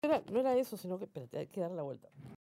No era eso, sino que, espérate, hay que dar la vuelta.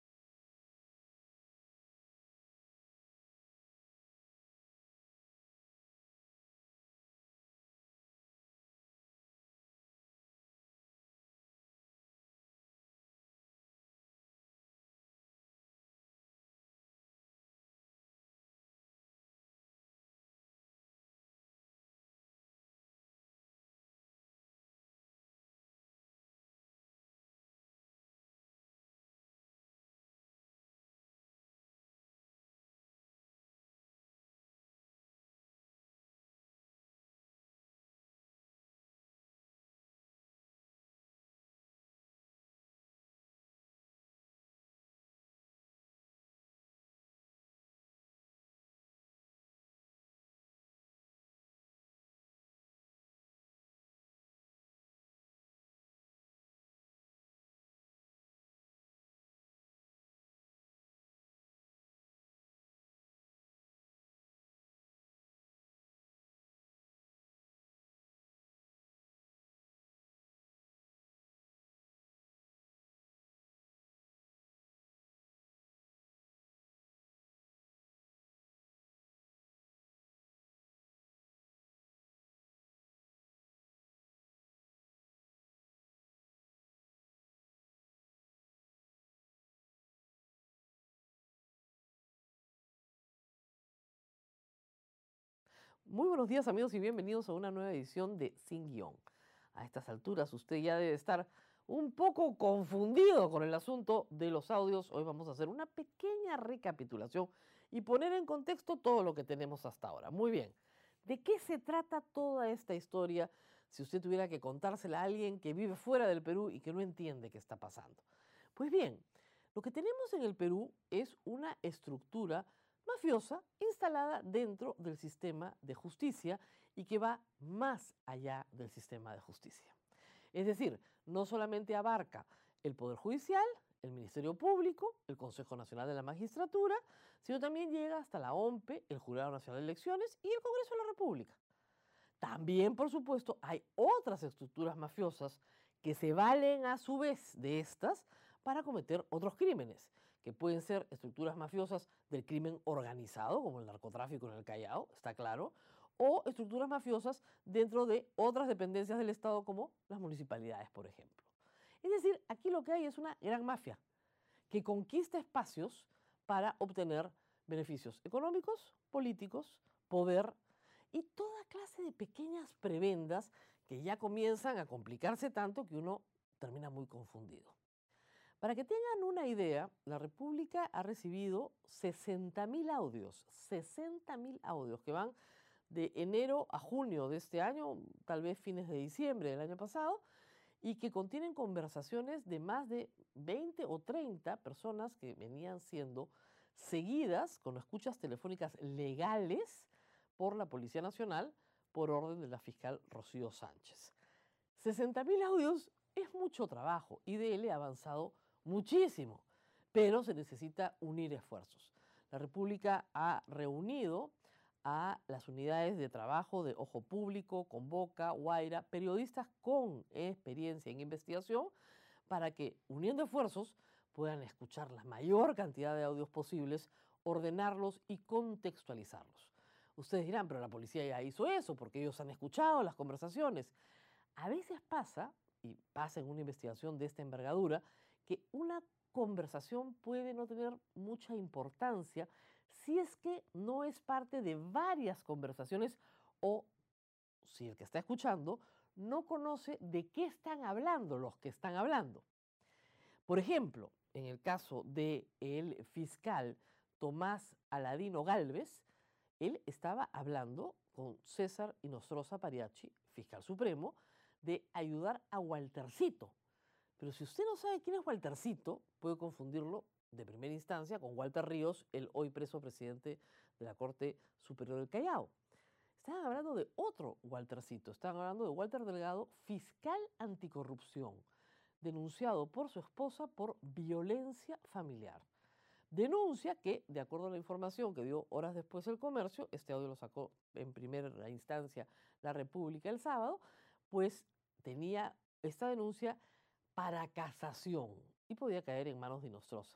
Muy buenos días, amigos, y bienvenidos a una nueva edición de Sin Guión. A estas alturas usted ya debe estar un poco confundido con el asunto de los audios. Hoy vamos a hacer una pequeña recapitulación y poner en contexto todo lo que tenemos hasta ahora. Muy bien, ¿de qué se trata toda esta historia si usted tuviera que contársela a alguien que vive fuera del Perú y que no entiende qué está pasando? Pues bien, lo que tenemos en el Perú es una estructura mafiosa instalada dentro del sistema de justicia y que va más allá del sistema de justicia. Es decir, no solamente abarca el Poder Judicial, el Ministerio Público, el Consejo Nacional de la Magistratura, sino también llega hasta la OMPE, el Jurado Nacional de Elecciones y el Congreso de la República. También, por supuesto, hay otras estructuras mafiosas que se valen a su vez de estas para cometer otros crímenes, que pueden ser estructuras mafiosas del crimen organizado, como el narcotráfico en el Callao, está claro, o estructuras mafiosas dentro de otras dependencias del Estado, como las municipalidades, por ejemplo. Es decir, aquí lo que hay es una gran mafia que conquista espacios para obtener beneficios económicos, políticos, poder y toda clase de pequeñas prebendas que ya comienzan a complicarse tanto que uno termina muy confundido. Para que tengan una idea, la República ha recibido 60.000 audios, 60.000 audios que van de enero a junio de este año, tal vez fines de diciembre del año pasado, y que contienen conversaciones de más de 20 o 30 personas que venían siendo seguidas con escuchas telefónicas legales por la Policía Nacional por orden de la fiscal Rocío Sánchez. 60.000 audios es mucho trabajo y DL ha avanzado muchísimo, pero se necesita unir esfuerzos. La República ha reunido a las unidades de trabajo de Ojo Público, Convoca, Guaira, periodistas con experiencia en investigación, para que, uniendo esfuerzos, puedan escuchar la mayor cantidad de audios posibles, ordenarlos y contextualizarlos. Ustedes dirán, pero la policía ya hizo eso, porque ellos han escuchado las conversaciones. A veces pasa, y pasa en una investigación de esta envergadura, que una conversación puede no tener mucha importancia si es que no es parte de varias conversaciones o si el que está escuchando no conoce de qué están hablando los que están hablando. Por ejemplo, en el caso del fiscal Tomás Aladino Gálvez, él estaba hablando con César Inostroza Pariachi, fiscal supremo, de ayudar a Waltercito. Pero si usted no sabe quién es Waltercito, puede confundirlo de primera instancia con Walter Ríos, el hoy preso presidente de la Corte Superior del Callao. Estaban hablando de otro Waltercito, estaban hablando de Walter Delgado, fiscal anticorrupción, denunciado por su esposa por violencia familiar. Denuncia que, de acuerdo a la información que dio horas después el Comercio, este audio lo sacó en primera instancia la República el sábado, pues tenía esta denuncia para casación y podía caer en manos de Inostroza.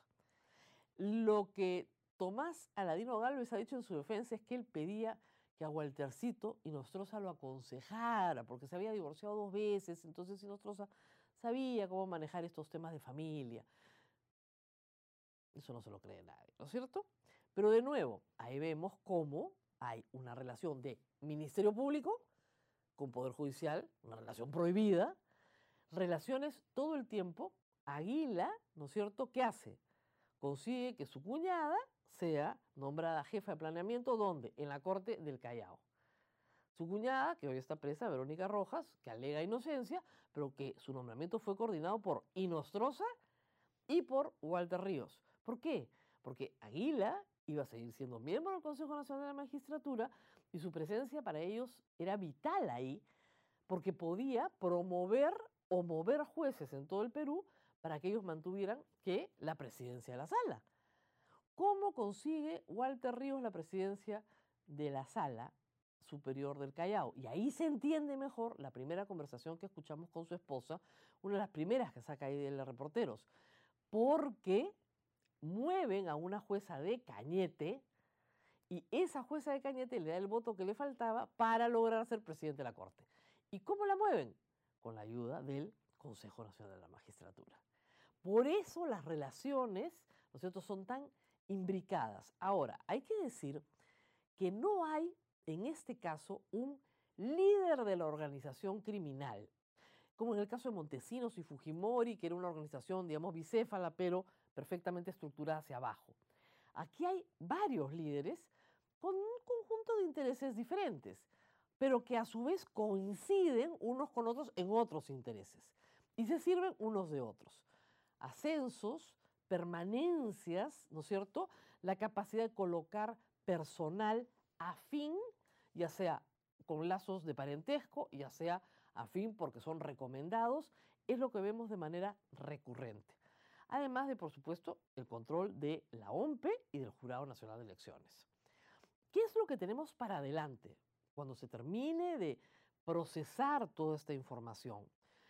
Lo que Tomás Aladino Gálvez ha dicho en su defensa es que él pedía que a Waltercito Inostroza lo aconsejara, porque se había divorciado 2 veces, entonces Inostroza sabía cómo manejar estos temas de familia. Eso no se lo cree nadie, ¿no es cierto? Pero de nuevo, ahí vemos cómo hay una relación de Ministerio Público con Poder Judicial, una relación prohibida, relaciones todo el tiempo. Águila, ¿no es cierto?, ¿qué hace? Consigue que su cuñada sea nombrada jefa de planeamiento, ¿dónde? En la Corte del Callao. Su cuñada, que hoy está presa, Verónica Rojas, que alega inocencia, pero que su nombramiento fue coordinado por Inostroza y por Walter Ríos. ¿Por qué? Porque Águila iba a seguir siendo miembro del Consejo Nacional de la Magistratura y su presencia para ellos era vital ahí, porque podía promover o mover jueces en todo el Perú para que ellos mantuvieran que la presidencia de la sala. ¿Cómo consigue Walter Ríos la presidencia de la Sala Superior del Callao? Y ahí se entiende mejor la primera conversación que escuchamos con su esposa, una de las primeras que saca ahí de los reporteros, porque mueven a una jueza de Cañete y esa jueza de Cañete le da el voto que le faltaba para lograr ser presidente de la Corte. ¿Y cómo la mueven? Con la ayuda del Consejo Nacional de la Magistratura. Por eso las relaciones, ¿no es cierto?, son tan imbricadas. Ahora, hay que decir que no hay, en este caso, un líder de la organización criminal, como en el caso de Montesinos y Fujimori, que era una organización, digamos, bicéfala, pero perfectamente estructurada hacia abajo. Aquí hay varios líderes con un conjunto de intereses diferentes, pero que a su vez coinciden unos con otros en otros intereses y se sirven unos de otros. Ascensos, permanencias, ¿no es cierto? La capacidad de colocar personal afín, ya sea con lazos de parentesco, ya sea afín porque son recomendados, es lo que vemos de manera recurrente. Además de, por supuesto, el control de la OMPE y del Jurado Nacional de Elecciones. ¿Qué es lo que tenemos para adelante cuando se termine de procesar toda esta información?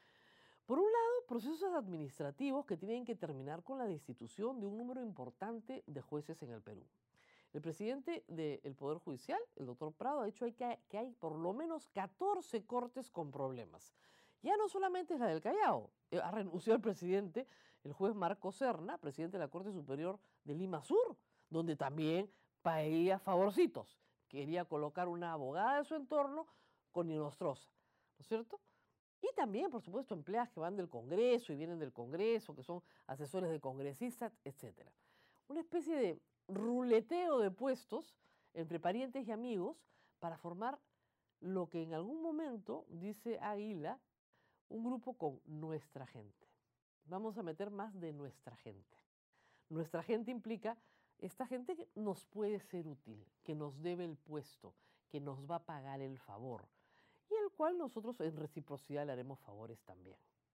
Por un lado, procesos administrativos que tienen que terminar con la destitución de un número importante de jueces en el Perú. El presidente del Poder Judicial, el doctor Prado, ha dicho que hay por lo menos 14 cortes con problemas. Ya no solamente es la del Callao, ha renunciado el presidente, el juez Marco Serna, presidente de la Corte Superior de Lima Sur, donde también pedía favorcitos. Quería colocar una abogada de su entorno con Inostroza, ¿no es cierto? Y también, por supuesto, empleadas que van del Congreso y vienen del Congreso, que son asesores de congresistas, etc. Una especie de ruleteo de puestos entre parientes y amigos para formar lo que en algún momento, dice Águila, un grupo con nuestra gente. Vamos a meter más de nuestra gente. Nuestra gente implica esta gente que nos puede ser útil, que nos debe el puesto, que nos va a pagar el favor y al cual nosotros en reciprocidad le haremos favores también.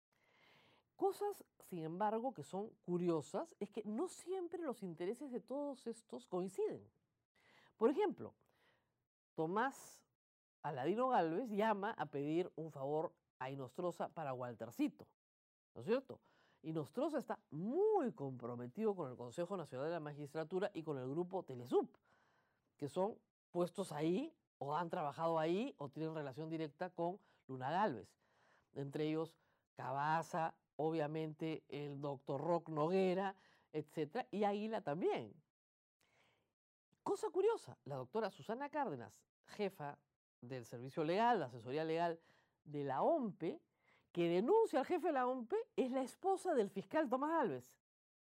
Cosas, sin embargo, que son curiosas es que no siempre los intereses de todos estos coinciden. Por ejemplo, Tomás Aladino Gálvez llama a pedir un favor a Inostroza para Waltercito, ¿no es cierto? Inostroza está muy comprometido con el Consejo Nacional de la Magistratura y con el grupo Telesup, que son puestos ahí o han trabajado ahí o tienen relación directa con Luna Gálvez. Entre ellos Cabaza, obviamente el doctor Roc Noguera, etc. Y Águila también. Cosa curiosa, la doctora Susana Cárdenas, jefa del Servicio Legal, la asesoría legal de la OMPE, que denuncia al jefe de la OMPE, es la esposa del fiscal Tomás Gálvez.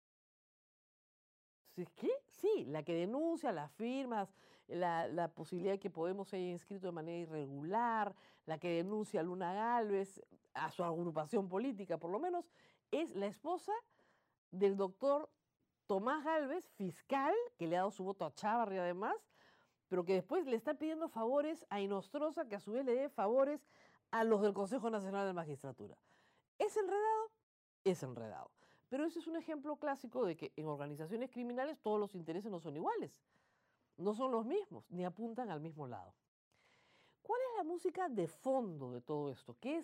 ¿Qué? Sí, la que denuncia las firmas, la posibilidad de que Podemos se haya inscrito de manera irregular, la que denuncia a Luna Gálvez, a su agrupación política por lo menos, es la esposa del doctor Tomás Gálvez, fiscal, que le ha dado su voto a Chávarri además, pero que después le está pidiendo favores a Inostroza, que a su vez le dé favores a los del Consejo Nacional de Magistratura. ¿Es enredado? Es enredado. Pero ese es un ejemplo clásico de que en organizaciones criminales todos los intereses no son iguales, no son los mismos, ni apuntan al mismo lado. ¿Cuál es la música de fondo de todo esto? ¿Qué es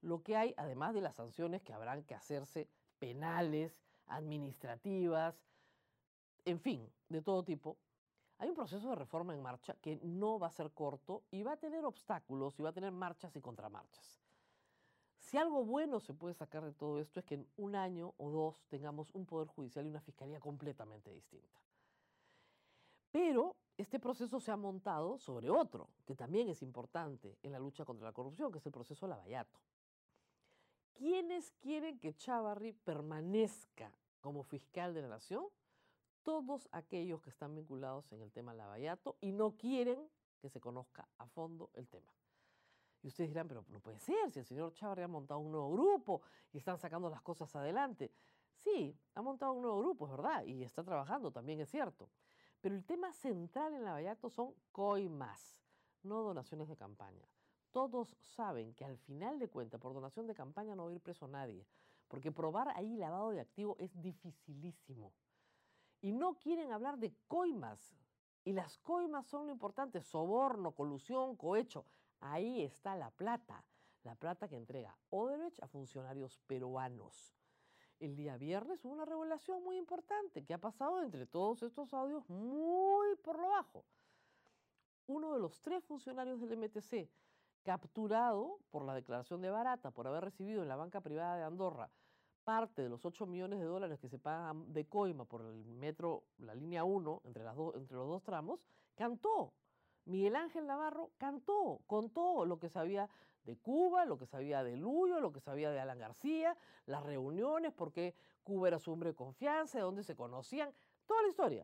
lo que hay, además de las sanciones que habrán que hacerse penales, administrativas, en fin, de todo tipo. Hay un proceso de reforma en marcha que no va a ser corto y va a tener obstáculos y va a tener marchas y contramarchas. Si algo bueno se puede sacar de todo esto es que en un año o dos tengamos un poder judicial y una fiscalía completamente distinta. Pero este proceso se ha montado sobre otro, que también es importante en la lucha contra la corrupción, que es el proceso Lavallato. ¿Quiénes quieren que Chávarri permanezca como fiscal de la nación? Todos aquellos que están vinculados en el tema Lavallato y no quieren que se conozca a fondo el tema. Y ustedes dirán, pero no puede ser, si el señor Chávarri ha montado un nuevo grupo y están sacando las cosas adelante. Sí, ha montado un nuevo grupo, es verdad, y está trabajando, también es cierto. Pero el tema central en Lavallato son coimas, no donaciones de campaña. Todos saben que al final de cuentas, por donación de campaña no va a ir preso nadie, porque probar ahí lavado de activo es dificilísimo. Y no quieren hablar de coimas. Y las coimas son lo importante, soborno, colusión, cohecho. Ahí está la plata que entrega Odebrecht a funcionarios peruanos. El día viernes hubo una revelación muy importante que ha pasado entre todos estos audios muy por lo bajo. Uno de los 3 funcionarios del MTC, capturado por la declaración de Barata por haber recibido en la banca privada de Andorra parte de los 8 millones de dólares que se pagan de coima por el metro, la línea 1, entre los dos tramos, cantó. Miguel Ángel Navarro cantó, contó lo que sabía de Cuba, lo que sabía de Luyo, lo que sabía de Alan García, las reuniones, por qué Cuba era su hombre de confianza, de dónde se conocían, toda la historia.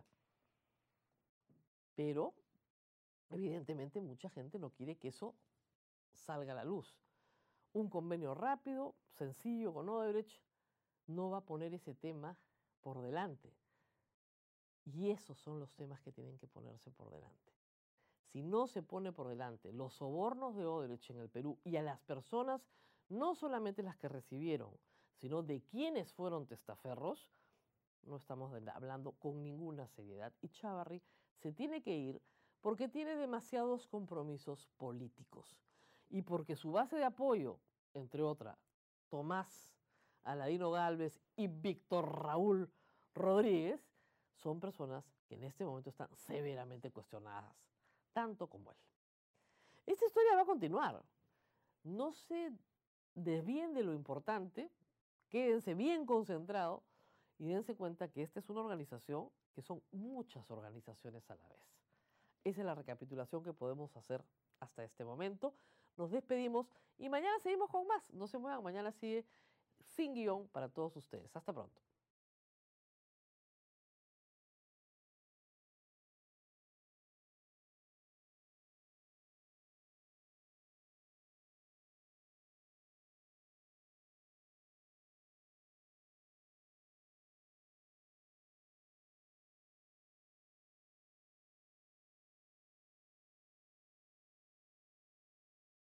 Pero, evidentemente, mucha gente no quiere que eso salga a la luz. Un convenio rápido, sencillo con Odebrecht, no va a poner ese tema por delante. Y esos son los temas que tienen que ponerse por delante. Si no se pone por delante los sobornos de Odebrecht en el Perú y a las personas, no solamente las que recibieron, sino de quienes fueron testaferros, no estamos hablando con ninguna seriedad. Y Chávarri se tiene que ir porque tiene demasiados compromisos políticos y porque su base de apoyo, entre otras, Tomás Aladino Gálvez y Víctor Raúl Rodríguez, son personas que en este momento están severamente cuestionadas, tanto como él. Esta historia va a continuar. No se desvíen de lo importante, quédense bien concentrados y dense cuenta que esta es una organización que son muchas organizaciones a la vez. Esa es la recapitulación que podemos hacer hasta este momento. Nos despedimos y mañana seguimos con más. No se muevan, mañana sigue Sin Guión para todos ustedes. Hasta pronto.